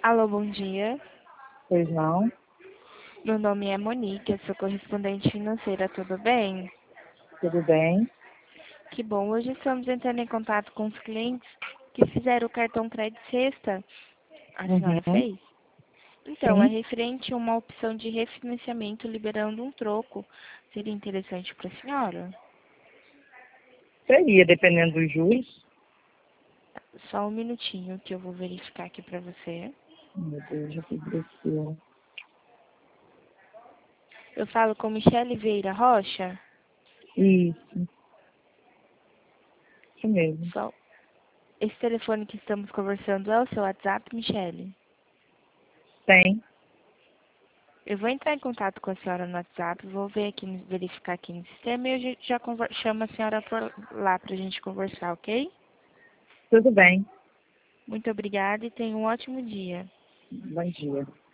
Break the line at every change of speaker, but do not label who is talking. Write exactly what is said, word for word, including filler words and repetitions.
Alô, bom dia.
Pois não?
Meu nome é Monique, eu sou correspondente financeira, tudo bem?
Tudo bem?
Que bom, hoje estamos entrando em contato com os clientes que fizeram o cartão crédito sexta. A senhora
Uhum.
fez? Então, é
Sim,
referente a uma opção de refinanciamento liberando um troco. Seria interessante para a senhora?
seria, dependendo dos juros.
Só um minutinho que eu vou verificar aqui para você.
Meu Deus, já fiz besteira.
Eu falo com Michele Vieira Rocha.
Isso, isso mesmo.
Só esse telefone que estamos conversando é o seu WhatsApp, Michele?
Tem.
Eu vou entrar em contato com a senhora no WhatsApp, vou ver aqui, no- verificar aqui no sistema e eu já já conver- chamo a senhora por lá para a gente conversar, ok?
Tudo bem.
Muito obrigada e tenha um ótimo dia.
Bom dia.